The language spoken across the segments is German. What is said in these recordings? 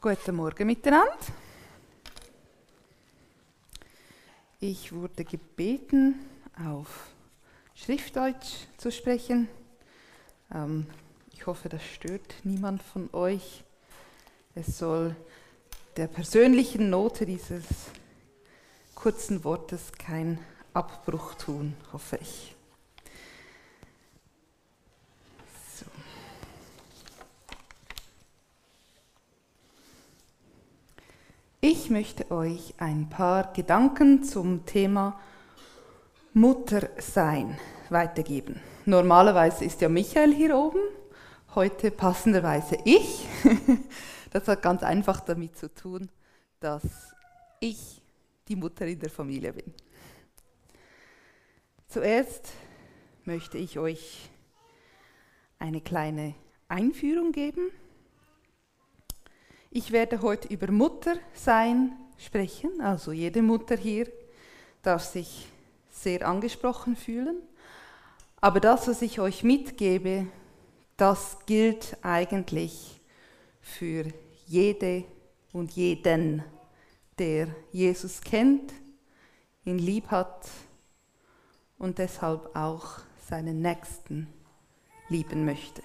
Guten Morgen miteinander. Ich wurde gebeten, auf Schriftdeutsch zu sprechen. Ich hoffe, das stört niemand von euch. Es soll der persönlichen Note dieses kurzen Wortes keinen Abbruch tun, hoffe ich. So. Ich möchte euch ein paar Gedanken zum Thema Muttersein weitergeben. Normalerweise ist ja Michael hier oben, heute passenderweise ich. Das hat ganz einfach damit zu tun, dass ich die Mutter in der Familie bin. Zuerst möchte ich euch eine kleine Einführung geben. Ich werde heute über Muttersein sprechen, also jede Mutter hier darf sich sehr angesprochen fühlen. Aber das, was ich euch mitgebe, das gilt eigentlich für jede und jeden, der Jesus kennt, ihn lieb hat und deshalb auch seinen Nächsten lieben möchte.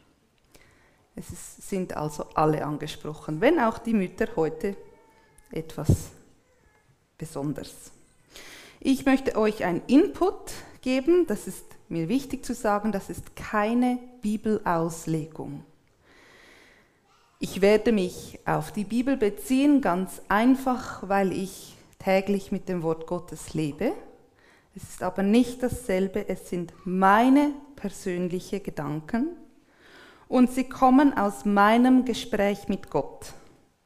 Sind also alle angesprochen, wenn auch die Mütter heute etwas besonders. Ich möchte euch einen Input geben, das ist mir wichtig zu sagen, das ist keine Bibelauslegung. Ich werde mich auf die Bibel beziehen, ganz einfach, weil ich täglich mit dem Wort Gottes lebe. Es ist aber nicht dasselbe, es sind meine persönlichen Gedanken. Und sie kommen aus meinem Gespräch mit Gott.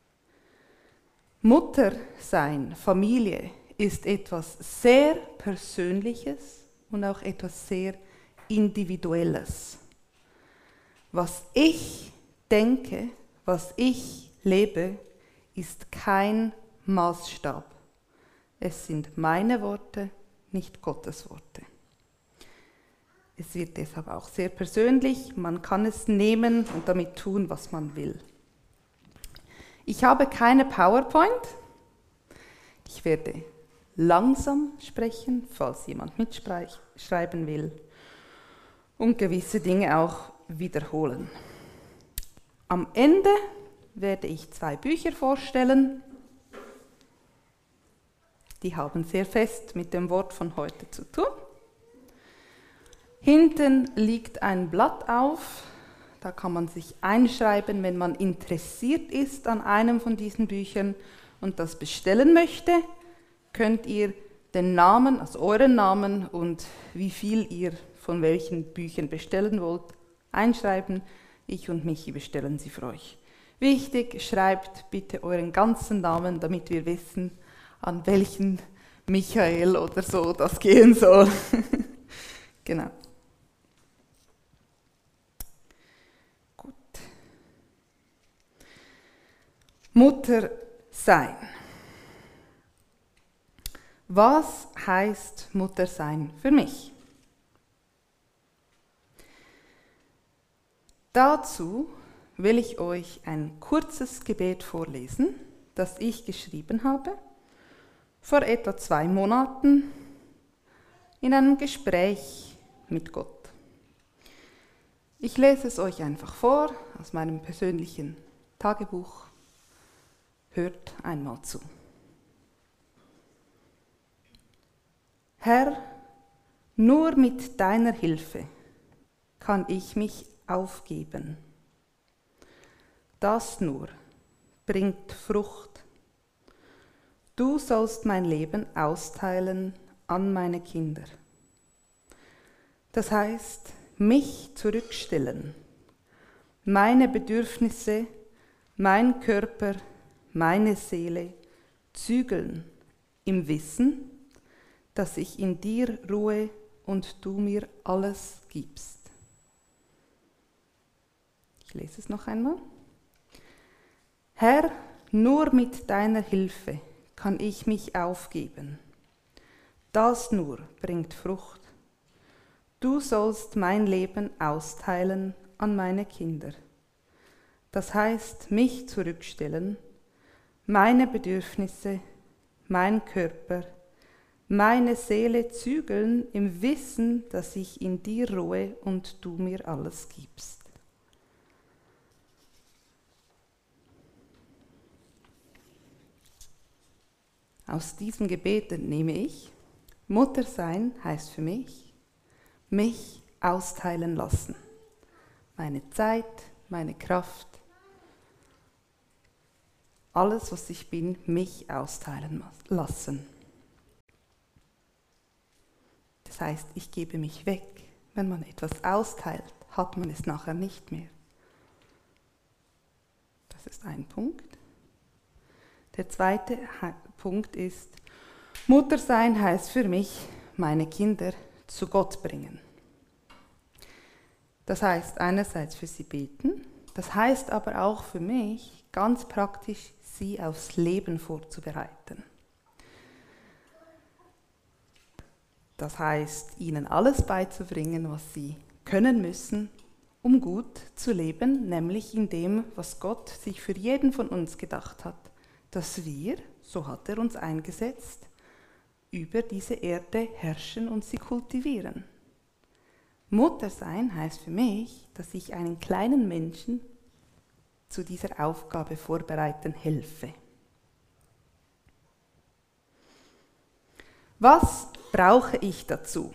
Muttersein, Familie, ist etwas sehr Persönliches und auch etwas sehr Individuelles. Was ich denke, was ich lebe, ist kein Maßstab. Es sind meine Worte, nicht Gottes Worte. Es wird deshalb auch sehr persönlich, man kann es nehmen und damit tun, was man will. Ich habe keine PowerPoint. Ich werde langsam sprechen, falls jemand mitschreiben will, und gewisse Dinge auch wiederholen. Am Ende werde ich 2 Bücher vorstellen. Die haben sehr fest mit dem Wort von heute zu tun. Hinten liegt ein Blatt auf, da kann man sich einschreiben, wenn man interessiert ist an einem von diesen Büchern und das bestellen möchte, könnt ihr den Namen, also euren Namen und wie viel ihr von welchen Büchern bestellen wollt, einschreiben. Ich und Michi bestellen sie für euch. Wichtig, schreibt bitte euren ganzen Namen, damit wir wissen, an welchen Michael oder so das gehen soll. Genau. Mutter sein. Was heißt Mutter sein für mich? Dazu will ich euch ein kurzes Gebet vorlesen, das ich geschrieben habe, vor etwa 2 Monaten in einem Gespräch mit Gott. Ich lese es euch einfach vor aus meinem persönlichen Tagebuch. Hört einmal zu. Herr, nur mit deiner Hilfe kann ich mich aufgeben. Das nur bringt Frucht. Du sollst mein Leben austeilen an meine Kinder. Das heißt, mich zurückstellen, meine Bedürfnisse, mein Körper, meine Seele zügeln im Wissen, dass ich in dir ruhe und du mir alles gibst. Ich lese es noch einmal. Herr, nur mit deiner Hilfe kann ich mich aufgeben. Das nur bringt Frucht. Du sollst mein Leben austeilen an meine Kinder. Das heißt, mich zurückstellen, meine Bedürfnisse, mein Körper, meine Seele zügeln im Wissen, dass ich in dir ruhe und du mir alles gibst. Aus diesem Gebet entnehme ich, Mutter sein heißt für mich austeilen lassen. Meine Zeit, meine Kraft, alles, was ich bin, mich austeilen lassen. Das heißt, ich gebe mich weg. Wenn man etwas austeilt, hat man es nachher nicht mehr. Das ist ein Punkt. Der zweite Punkt ist, Mutter sein heißt für mich, meine Kinder zu Gott bringen. Das heißt einerseits für sie beten, das heißt aber auch für mich ganz praktisch, sie aufs Leben vorzubereiten. Das heißt, ihnen alles beizubringen, was sie können müssen, um gut zu leben, nämlich in dem, was Gott sich für jeden von uns gedacht hat, dass wir, so hat er uns eingesetzt, über diese Erde herrschen und sie kultivieren. Mutter sein heißt für mich, dass ich einen kleinen Menschen zu dieser Aufgabe vorbereiten helfe. Was brauche ich dazu?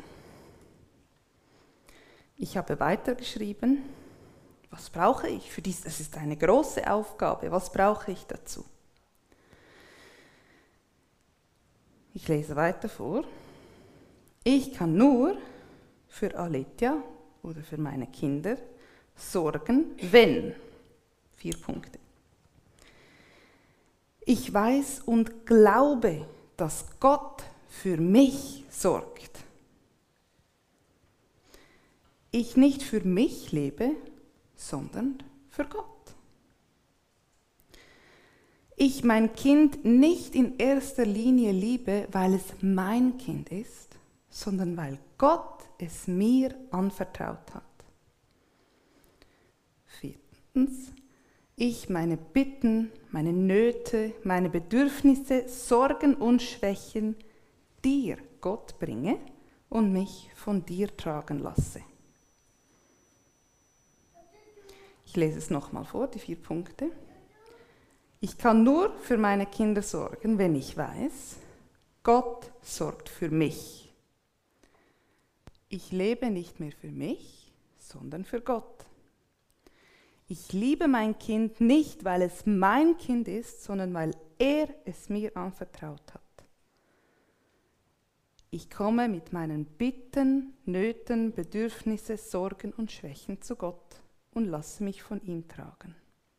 Ich habe weitergeschrieben, was brauche ich für dies? Das ist eine große Aufgabe, was brauche ich dazu? Ich lese weiter vor. Ich kann nur für Aletia oder für meine Kinder sorgen, wenn. 4 Punkte. Ich weiß und glaube, dass Gott für mich sorgt. Ich nicht für mich lebe, sondern für Gott. Ich mein Kind nicht in erster Linie liebe, weil es mein Kind ist, sondern weil Gott es mir anvertraut hat. 4. Ich meine Bitten, meine Nöte, meine Bedürfnisse, Sorgen und Schwächen dir, Gott, bringe und mich von dir tragen lasse. Ich lese es nochmal vor, die 4 Punkte. Ich kann nur für meine Kinder sorgen, wenn ich weiß, Gott sorgt für mich. Ich lebe nicht mehr für mich, sondern für Gott. Ich liebe mein Kind nicht, weil es mein Kind ist, sondern weil er es mir anvertraut hat. Ich komme mit meinen Bitten, Nöten, Bedürfnissen, Sorgen und Schwächen zu Gott und lasse mich von ihm tragen.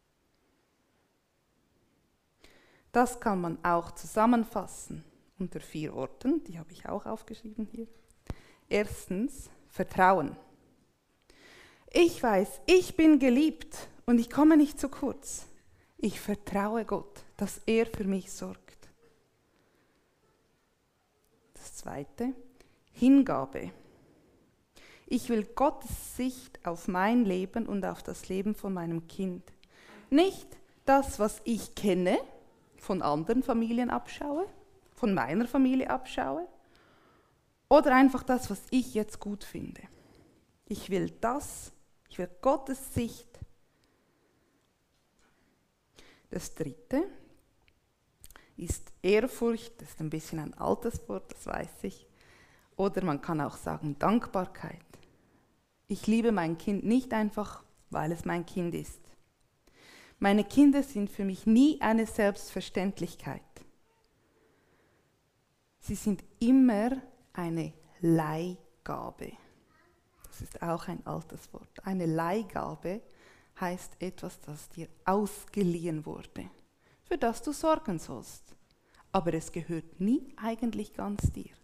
Das kann man auch zusammenfassen unter 4 Worten, die habe ich auch aufgeschrieben hier. Erstens, Vertrauen. Ich weiß, ich bin geliebt und ich komme nicht zu kurz. Ich vertraue Gott, dass er für mich sorgt. Das zweite, Hingabe. Ich will Gottes Sicht auf mein Leben und auf das Leben von meinem Kind. Nicht das, was ich kenne, von anderen Familien abschaue, von meiner Familie abschaue, oder einfach das, was ich jetzt gut finde. Ich will Gottes Sicht. Das dritte ist Ehrfurcht, das ist ein bisschen ein altes Wort, das weiß ich. Oder man kann auch sagen Dankbarkeit. Ich liebe mein Kind nicht einfach, weil es mein Kind ist. Meine Kinder sind für mich nie eine Selbstverständlichkeit. Sie sind immer eine Leihgabe. Das ist auch ein altes Wort. Eine Leihgabe heißt etwas, das dir ausgeliehen wurde, für das du sorgen sollst. Aber es gehört nie eigentlich ganz dir.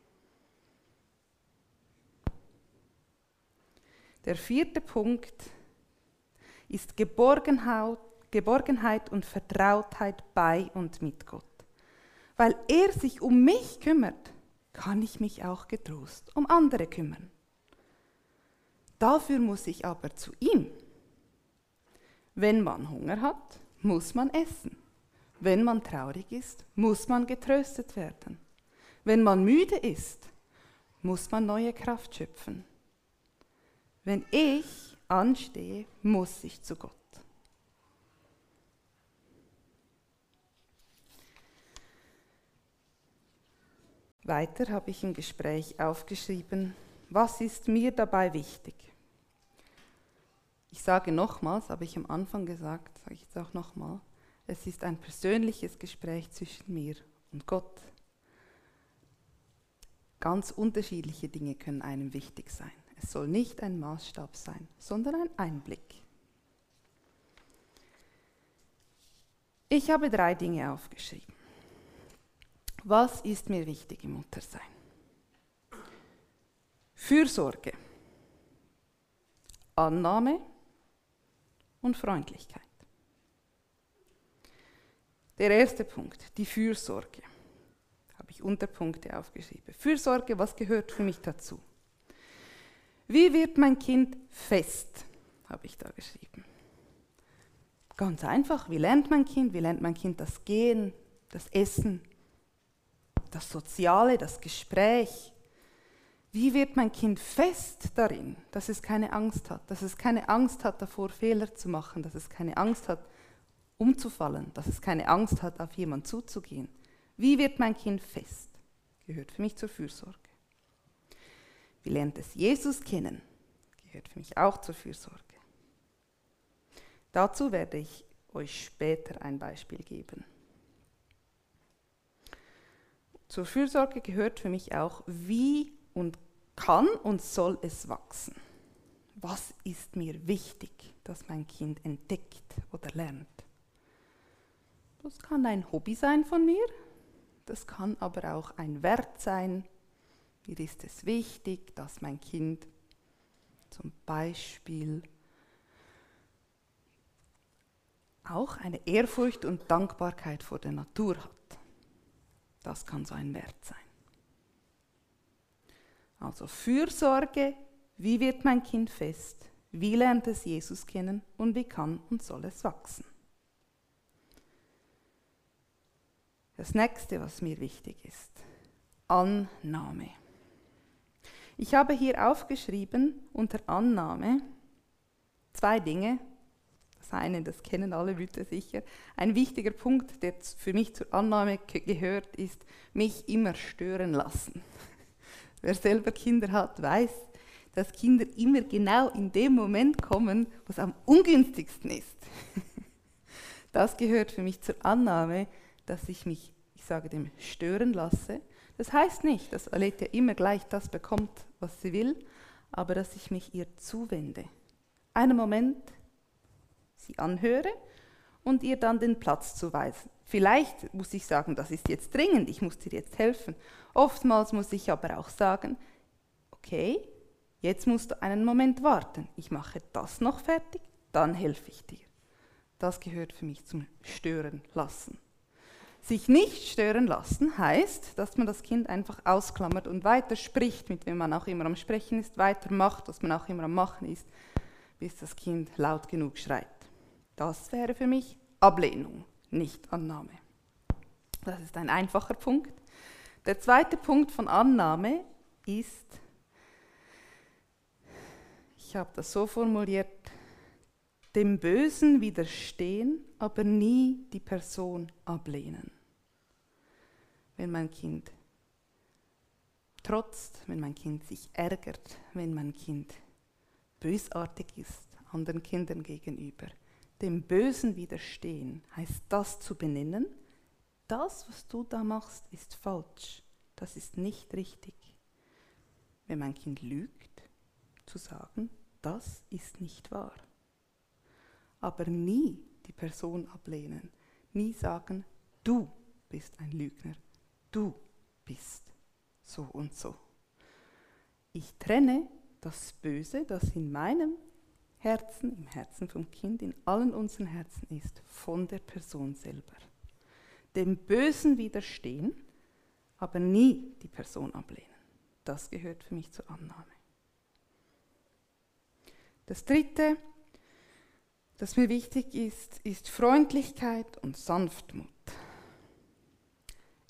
Der 4. Punkt ist Geborgenheit und Vertrautheit bei und mit Gott. Weil er sich um mich kümmert, kann ich mich auch getrost um andere kümmern. Dafür muss ich aber zu ihm. Wenn man Hunger hat, muss man essen. Wenn man traurig ist, muss man getröstet werden. Wenn man müde ist, muss man neue Kraft schöpfen. Wenn ich anstehe, muss ich zu Gott. Weiter habe ich im Gespräch aufgeschrieben, was ist mir dabei wichtig? Ich sage nochmals, habe ich am Anfang gesagt, sage ich jetzt auch nochmal, es ist ein persönliches Gespräch zwischen mir und Gott. Ganz unterschiedliche Dinge können einem wichtig sein. Es soll nicht ein Maßstab sein, sondern ein Einblick. Ich habe 3 Dinge aufgeschrieben. Was ist mir wichtig im Muttersein? Fürsorge, Annahme und Freundlichkeit. Der erste Punkt, die Fürsorge. Habe ich Unterpunkte aufgeschrieben. Fürsorge, was gehört für mich dazu? Wie wird mein Kind fest? Habe ich da geschrieben. Ganz einfach, wie lernt mein Kind? Wie lernt mein Kind das Gehen, das Essen, das Soziale, das Gespräch? Wie wird mein Kind fest darin, dass es keine Angst hat, dass es keine Angst hat davor, Fehler zu machen, dass es keine Angst hat, umzufallen, dass es keine Angst hat, auf jemanden zuzugehen? Wie wird mein Kind fest? Gehört für mich zur Fürsorge. Wie lernt es Jesus kennen? Gehört für mich auch zur Fürsorge. Dazu werde ich euch später ein Beispiel geben. Zur Fürsorge gehört für mich auch, wie und kann und soll es wachsen. Was ist mir wichtig, dass mein Kind entdeckt oder lernt? Das kann ein Hobby sein von mir, das kann aber auch ein Wert sein. Mir ist es wichtig, dass mein Kind zum Beispiel auch eine Ehrfurcht und Dankbarkeit vor der Natur hat. Das kann so ein Wert sein. Also Fürsorge, wie wird mein Kind fest? Wie lernt es Jesus kennen und wie kann und soll es wachsen? Das nächste, was mir wichtig ist, Annahme. Ich habe hier aufgeschrieben, unter Annahme, 2 Dinge. Das eine, das kennen alle Leute sicher. Ein wichtiger Punkt, der für mich zur Annahme gehört, ist, mich immer stören lassen. Wer selber Kinder hat, weiß, dass Kinder immer genau in dem Moment kommen, wo es am ungünstigsten ist. Das gehört für mich zur Annahme, dass ich mich, ich sage dem, stören lasse. Das heißt nicht, dass Aletta immer gleich das bekommt, was sie will, aber dass ich mich ihr zuwende. Einen Moment sie anhöre und ihr dann den Platz zuweisen. Vielleicht muss ich sagen, das ist jetzt dringend, ich muss dir jetzt helfen. Oftmals muss ich aber auch sagen, okay, jetzt musst du einen Moment warten. Ich mache das noch fertig, dann helfe ich dir. Das gehört für mich zum Stören lassen. Sich nicht stören lassen heißt, dass man das Kind einfach ausklammert und weiter spricht, mit wem man auch immer am Sprechen ist, weitermacht, was man auch immer am Machen ist, bis das Kind laut genug schreit. Das wäre für mich Ablehnung, nicht Annahme. Das ist ein einfacher Punkt. Der zweite Punkt von Annahme ist, ich habe das so formuliert, dem Bösen widerstehen, aber nie die Person ablehnen. Wenn mein Kind trotzt, wenn mein Kind sich ärgert, wenn mein Kind bösartig ist anderen Kindern gegenüber, dem Bösen widerstehen, heißt das zu benennen, das, was du da machst, ist falsch, das ist nicht richtig. Wenn mein Kind lügt, zu sagen, das ist nicht wahr. Aber nie die Person ablehnen, nie sagen, du bist ein Lügner, du bist so und so. Ich trenne das Böse, das in meinem Herzen, im Herzen vom Kind, in allen unseren Herzen ist, von der Person selber. Dem Bösen widerstehen, aber nie die Person ablehnen. Das gehört für mich zur Annahme. Das dritte, das mir wichtig ist, ist Freundlichkeit und Sanftmut.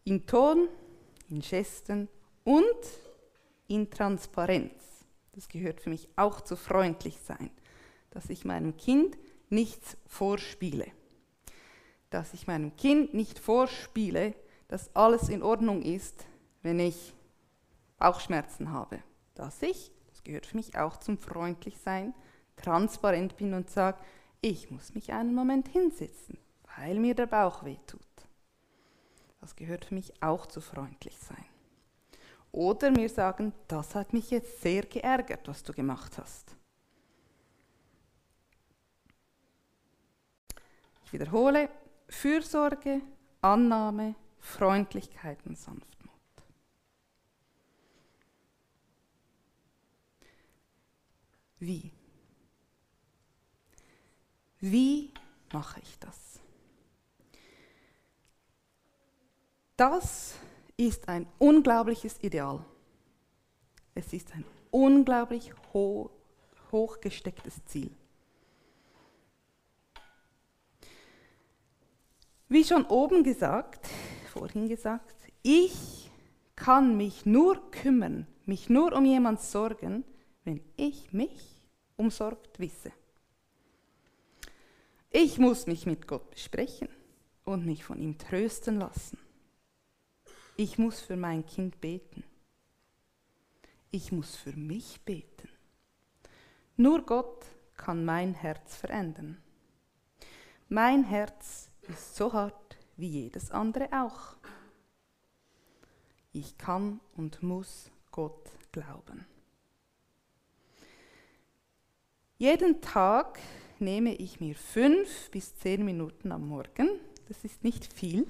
in Ton, in Gesten und in Transparenz. Das gehört für mich auch zu freundlich sein, dass ich meinem Kind nichts vorspiele. Dass ich meinem Kind nicht vorspiele, dass alles in Ordnung ist, wenn ich Bauchschmerzen habe. Dass ich, das gehört für mich auch zum Freundlichsein, transparent bin und sage, ich muss mich einen Moment hinsetzen, weil mir der Bauch wehtut. Das gehört für mich auch zu freundlich sein. Oder mir sagen, das hat mich jetzt sehr geärgert, was du gemacht hast. Ich wiederhole, Fürsorge, Annahme, Freundlichkeit und Sanftmut. Wie? Wie mache ich das? Das ist ein unglaubliches Ideal. Es ist ein unglaublich hochgestecktes Ziel. Wie schon vorhin gesagt, ich kann mich nur kümmern, mich nur um jemanden sorgen, wenn ich mich umsorgt wisse. Ich muss mich mit Gott besprechen und mich von ihm trösten lassen. Ich muss für mein Kind beten. Ich muss für mich beten. Nur Gott kann mein Herz verändern. Mein Herz ist so hart wie jedes andere auch. Ich kann und muss Gott glauben. Jeden Tag nehme ich mir 5 bis 10 Minuten am Morgen. Das ist nicht viel.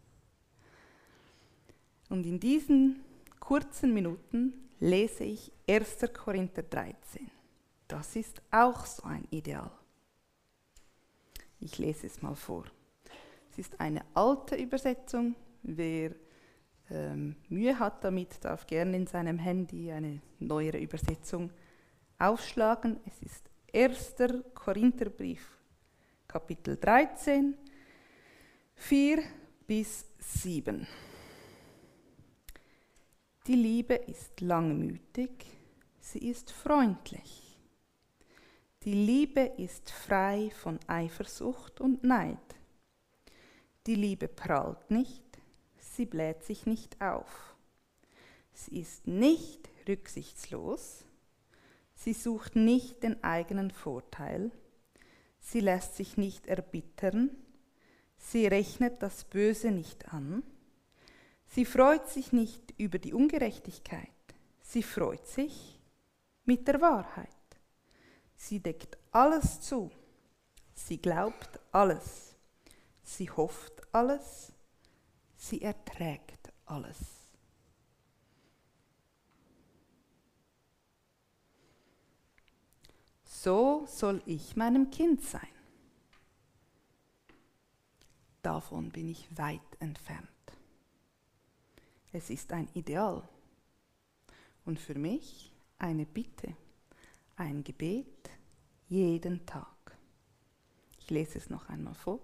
Und in diesen kurzen Minuten lese ich 1. Korinther 13. Das ist auch so ein Ideal. Ich lese es mal vor. Es ist eine alte Übersetzung. Wer Mühe hat damit, darf gerne in seinem Handy eine neuere Übersetzung aufschlagen. Es ist 1. Korintherbrief, Kapitel 13, 4 bis 7. Die Liebe ist langmütig, sie ist freundlich. Die Liebe ist frei von Eifersucht und Neid. Die Liebe prahlt nicht, sie bläht sich nicht auf. Sie ist nicht rücksichtslos, sie sucht nicht den eigenen Vorteil, sie lässt sich nicht erbittern, sie rechnet das Böse nicht an, sie freut sich nicht über die Ungerechtigkeit, sie freut sich mit der Wahrheit. Sie deckt alles zu, sie glaubt alles, sie hofft alles, sie erträgt alles. So soll ich meinem Kind sein. Davon bin ich weit entfernt. Es ist ein Ideal und für mich eine Bitte, ein Gebet jeden Tag. Ich lese es noch einmal vor.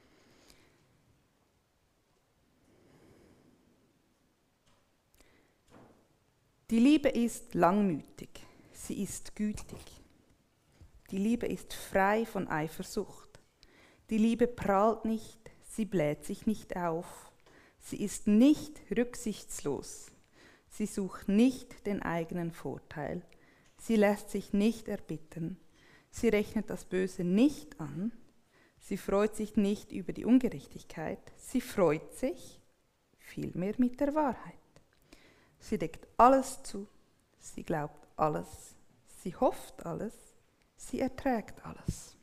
Die Liebe ist langmütig, sie ist gütig. Die Liebe ist frei von Eifersucht. Die Liebe prahlt nicht, sie bläht sich nicht auf. Sie ist nicht rücksichtslos. Sie sucht nicht den eigenen Vorteil. Sie lässt sich nicht erbittern. Sie rechnet das Böse nicht an. Sie freut sich nicht über die Ungerechtigkeit. Sie freut sich vielmehr mit der Wahrheit. Sie deckt alles zu. Sie glaubt alles. Sie hofft alles. Sie erträgt alles.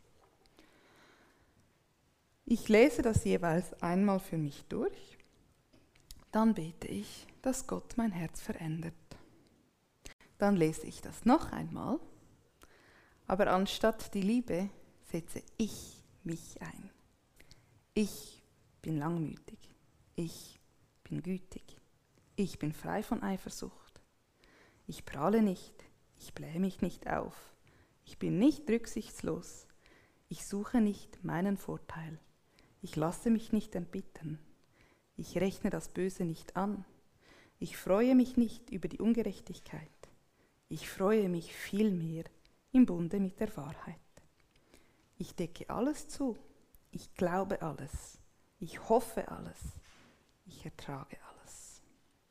Ich lese das jeweils einmal für mich durch. Dann bete ich, dass Gott mein Herz verändert. Dann lese ich das noch einmal, aber anstatt die Liebe setze ich mich ein. Ich bin langmütig, ich bin gütig, ich bin frei von Eifersucht. Ich prahle nicht, ich blähe mich nicht auf, ich bin nicht rücksichtslos, ich suche nicht meinen Vorteil, ich lasse mich nicht erbittern. Ich rechne das Böse nicht an. Ich freue mich nicht über die Ungerechtigkeit. Ich freue mich vielmehr im Bunde mit der Wahrheit. Ich decke alles zu. Ich glaube alles. Ich hoffe alles. Ich ertrage alles.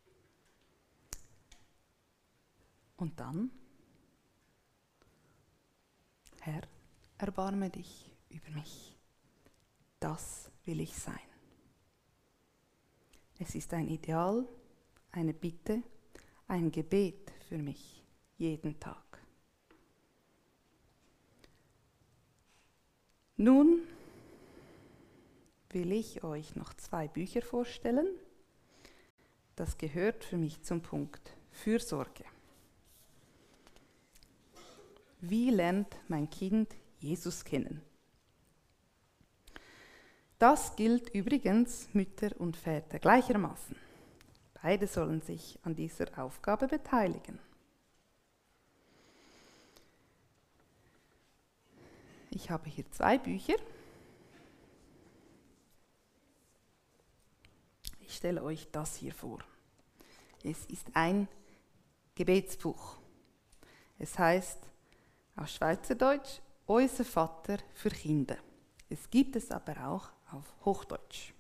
Und dann, Herr, erbarme dich über mich. Das will ich sein. Es ist ein Ideal, eine Bitte, ein Gebet für mich, jeden Tag. Nun will ich euch noch 2 Bücher vorstellen. Das gehört für mich zum Punkt Fürsorge. Wie lernt mein Kind Jesus kennen? Das gilt übrigens Mütter und Väter gleichermaßen. Beide sollen sich an dieser Aufgabe beteiligen. Ich habe hier 2 Bücher. Ich stelle euch das hier vor. Es ist ein Gebetsbuch. Es heißt auf Schweizerdeutsch Unser Vater für Kinder. Es gibt es aber auch auf Hochdeutsch.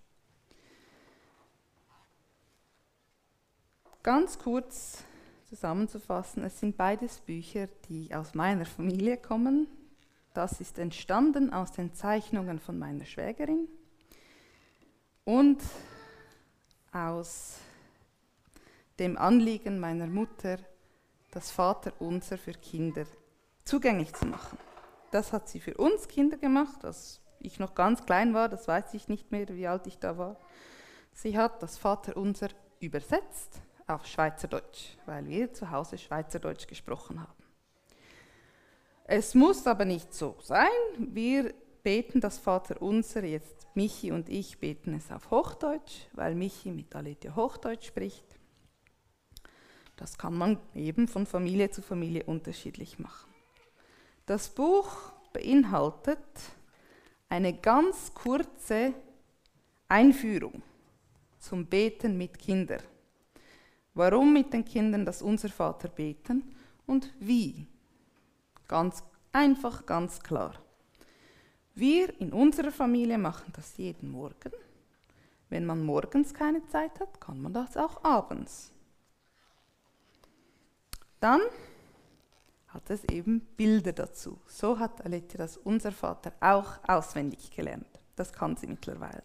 Ganz kurz zusammenzufassen, es sind beides Bücher, die aus meiner Familie kommen. Das ist entstanden aus den Zeichnungen von meiner Schwägerin und aus dem Anliegen meiner Mutter, das Vaterunser für Kinder zugänglich zu machen. Das hat sie für uns Kinder gemacht, als ich noch ganz klein war, das weiß ich nicht mehr, wie alt ich da war. Sie hat das Vaterunser übersetzt auf Schweizerdeutsch, weil wir zu Hause Schweizerdeutsch gesprochen haben. Es muss aber nicht so sein. Wir beten das Vaterunser, jetzt Michi und ich beten es auf Hochdeutsch, weil Michi mit Aletia Hochdeutsch spricht. Das kann man eben von Familie zu Familie unterschiedlich machen. Das Buch beinhaltet eine ganz kurze Einführung zum Beten mit Kindern. Warum mit den Kindern das Unser Vater beten und wie? Ganz einfach, ganz klar. Wir in unserer Familie machen das jeden Morgen. Wenn man morgens keine Zeit hat, kann man das auch abends. Dann hat es eben Bilder dazu. So hat Aletia das Unser Vater auch auswendig gelernt. Das kann sie mittlerweile.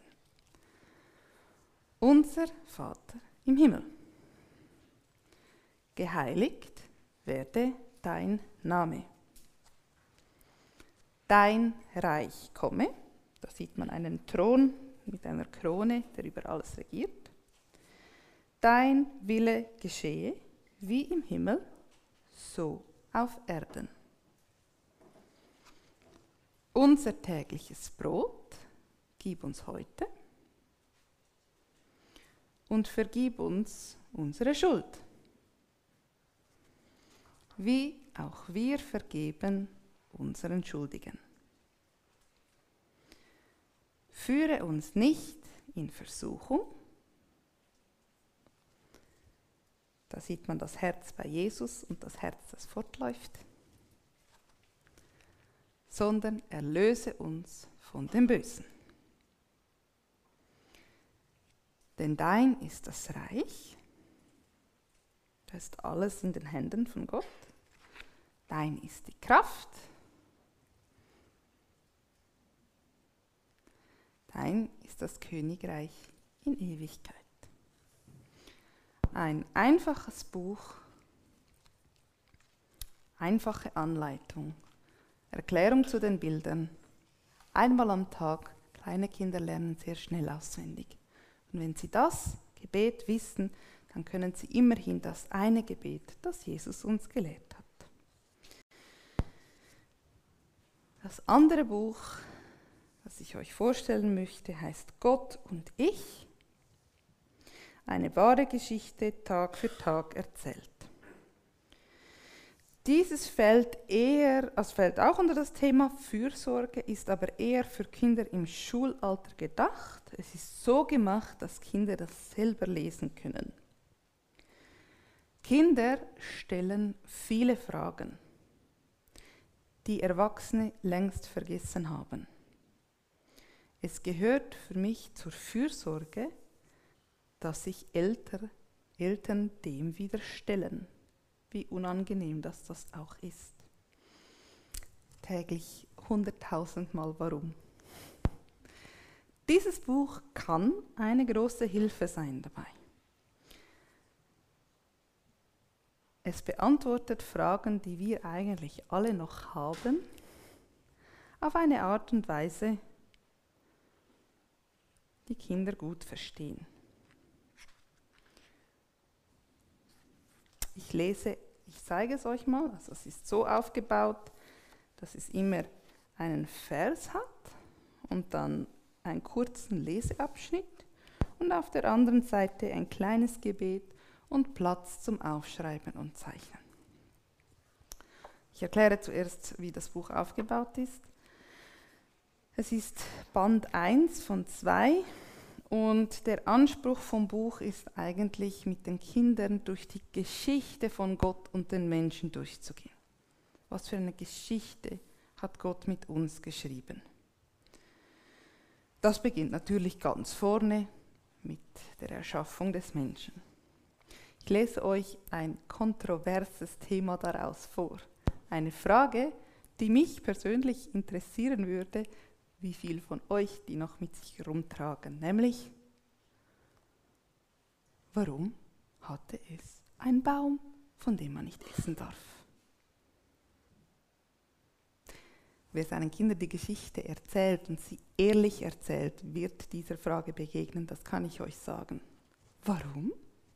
Unser Vater im Himmel. Geheiligt werde dein Name. Dein Reich komme. Da sieht man einen Thron mit einer Krone, der über alles regiert. Dein Wille geschehe, wie im Himmel, so auf Erden. Unser tägliches Brot gib uns heute und vergib uns unsere Schuld, wie auch wir vergeben unseren Schuldigen. Führe uns nicht in Versuchung. Da sieht man das Herz bei Jesus und das Herz, das fortläuft. Sondern erlöse uns von dem Bösen. Denn dein ist das Reich. Da ist alles in den Händen von Gott. Dein ist die Kraft. Dein ist das Königreich in Ewigkeit. Ein einfaches Buch, einfache Anleitung, Erklärung zu den Bildern, einmal am Tag. Kleine Kinder lernen sehr schnell auswendig. Und wenn sie das Gebet wissen, dann können sie immerhin das eine Gebet, das Jesus uns gelehrt hat. Das andere Buch, das ich euch vorstellen möchte, heißt Gott und ich. Eine wahre Geschichte, Tag für Tag erzählt. Dieses fällt auch unter das Thema Fürsorge, ist aber eher für Kinder im Schulalter gedacht. Es ist so gemacht, dass Kinder das selber lesen können. Kinder stellen viele Fragen, die Erwachsene längst vergessen haben. Es gehört für mich zur Fürsorge, dass sich Eltern dem wieder stellen, wie unangenehm das auch ist. Täglich 100.000 Mal warum. Dieses Buch kann eine große Hilfe sein dabei. Es beantwortet Fragen, die wir eigentlich alle noch haben, auf eine Art und Weise, die Kinder gut verstehen. Ich zeige es euch mal. Also es ist so aufgebaut, dass es immer einen Vers hat und dann einen kurzen Leseabschnitt und auf der anderen Seite ein kleines Gebet und Platz zum Aufschreiben und Zeichnen. Ich erkläre zuerst, wie das Buch aufgebaut ist. Es ist Band 1 von 2 und der Anspruch vom Buch ist eigentlich, mit den Kindern durch die Geschichte von Gott und den Menschen durchzugehen. Was für eine Geschichte hat Gott mit uns geschrieben? Das beginnt natürlich ganz vorne mit der Erschaffung des Menschen. Ich lese euch ein kontroverses Thema daraus vor. Eine Frage, die mich persönlich interessieren würde, wie viel von euch die noch mit sich herumtragen, nämlich, warum hatte es einen Baum, von dem man nicht essen darf? Wer seinen Kindern die Geschichte erzählt und sie ehrlich erzählt, wird dieser Frage begegnen, das kann ich euch sagen. Warum?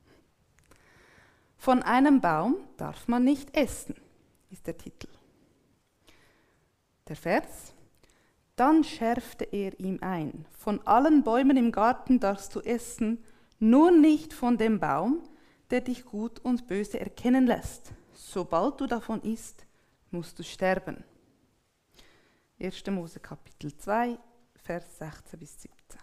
Von einem Baum darf man nicht essen, ist der Titel. Der Vers: Dann schärfte er ihm ein: Von allen Bäumen im Garten darfst du essen, nur nicht von dem Baum, der dich gut und böse erkennen lässt. Sobald du davon isst, musst du sterben. 1. Mose Kapitel 2, Vers 16 bis 17.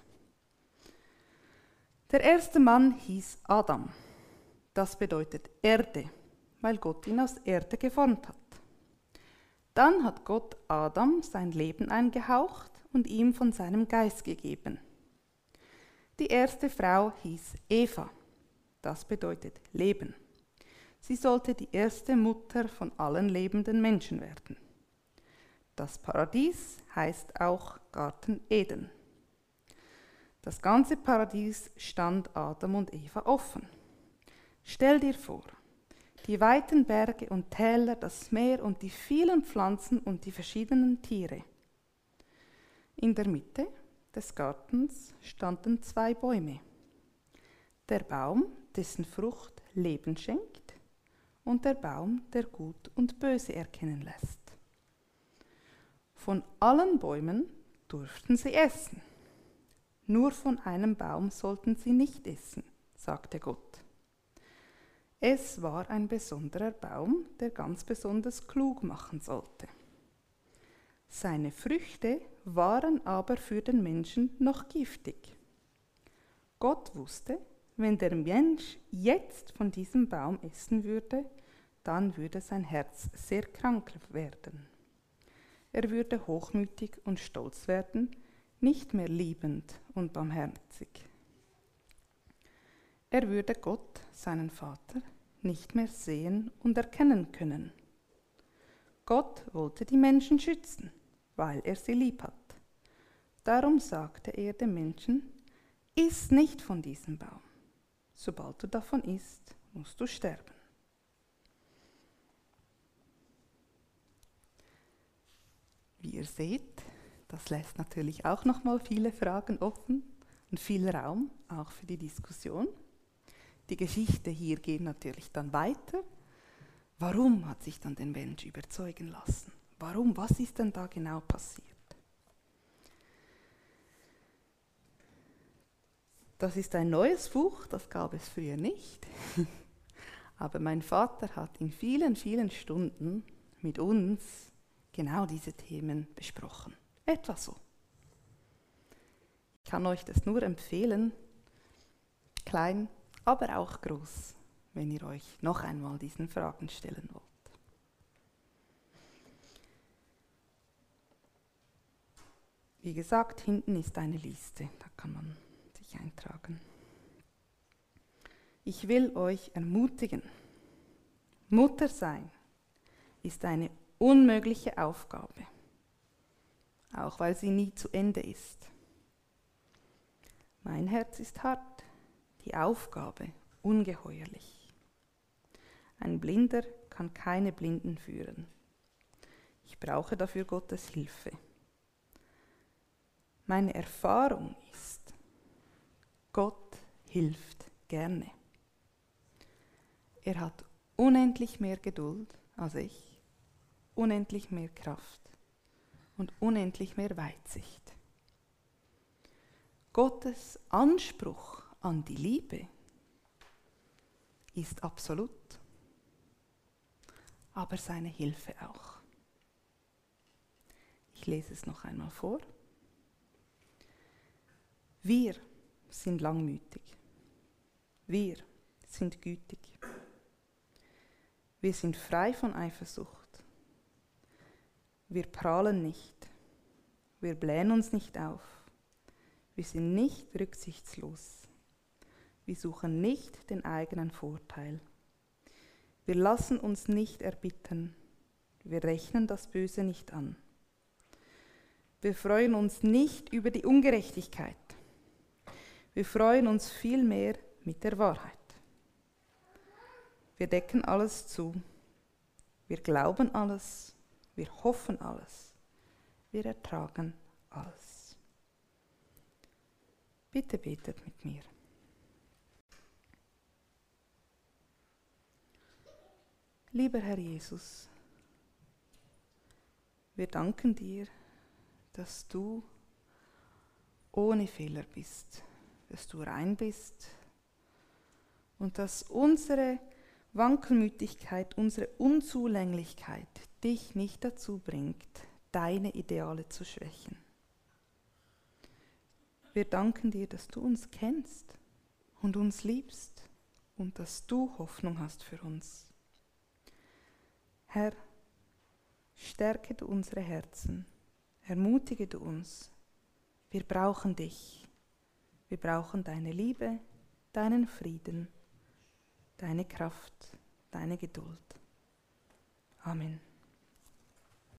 Der erste Mann hieß Adam. Das bedeutet Erde, weil Gott ihn aus Erde geformt hat. Dann hat Gott Adam sein Leben eingehaucht und ihm von seinem Geist gegeben. Die erste Frau hieß Eva. Das bedeutet Leben. Sie sollte die erste Mutter von allen lebenden Menschen werden. Das Paradies heißt auch Garten Eden. Das ganze Paradies stand Adam und Eva offen. Stell dir vor, die weiten Berge und Täler, das Meer und die vielen Pflanzen und die verschiedenen Tiere. In der Mitte des Gartens standen 2 Bäume. Der Baum, dessen Frucht Leben schenkt, und der Baum, der Gut und Böse erkennen lässt. Von allen Bäumen durften sie essen. Nur von einem Baum sollten sie nicht essen, sagte Gott. Es war ein besonderer Baum, der ganz besonders klug machen sollte. Seine Früchte waren aber für den Menschen noch giftig. Gott wusste, wenn der Mensch jetzt von diesem Baum essen würde, dann würde sein Herz sehr krank werden. Er würde hochmütig und stolz werden, nicht mehr liebend und barmherzig. Er würde Gott, seinen Vater, nicht mehr sehen und erkennen können. Gott wollte die Menschen schützen, weil er sie lieb hat. Darum sagte er dem Menschen: Iss nicht von diesem Baum. Sobald du davon isst, musst du sterben. Wie ihr seht, das lässt natürlich auch nochmal viele Fragen offen und viel Raum, auch für die Diskussion. Die Geschichte hier geht natürlich dann weiter. Warum hat sich dann der Mensch überzeugen lassen? Warum? Was ist denn da genau passiert? Das ist ein neues Buch, das gab es früher nicht. Aber mein Vater hat in vielen, vielen Stunden mit uns genau diese Themen besprochen. Etwa so. Ich kann euch das nur empfehlen, klein, aber auch groß, wenn ihr euch noch einmal diesen Fragen stellen wollt. Wie gesagt, hinten ist eine Liste, da kann man sich eintragen. Ich will euch ermutigen, Mutter sein ist eine unmögliche Aufgabe, auch weil sie nie zu Ende ist. Mein Herz ist hart, die Aufgabe ungeheuerlich. Ein Blinder kann keine Blinden führen. Ich brauche dafür Gottes Hilfe. Meine Erfahrung ist, Gott hilft gerne. Er hat unendlich mehr Geduld als ich, unendlich mehr Kraft und unendlich mehr Weitsicht. Gottes Anspruch an die Liebe ist absolut, aber seine Hilfe auch. Ich lese es noch einmal vor. Wir sind langmütig. Wir sind gütig. Wir sind frei von Eifersucht. Wir prahlen nicht. Wir blähen uns nicht auf. Wir sind nicht rücksichtslos. Wir suchen nicht den eigenen Vorteil. Wir lassen uns nicht erbittern. Wir rechnen das Böse nicht an. Wir freuen uns nicht über die Ungerechtigkeit. Wir freuen uns vielmehr mit der Wahrheit. Wir decken alles zu. Wir glauben alles. Wir hoffen alles. Wir ertragen alles. Bitte betet mit mir. Lieber Herr Jesus, wir danken dir, dass du ohne Fehler bist, dass du rein bist und dass unsere Wankelmütigkeit, unsere Unzulänglichkeit dich nicht dazu bringt, deine Ideale zu schwächen. Wir danken dir, dass du uns kennst und uns liebst und dass du Hoffnung hast für uns. Herr, stärke du unsere Herzen, ermutige du uns. Wir brauchen dich. Wir brauchen deine Liebe, deinen Frieden, deine Kraft, deine Geduld. Amen.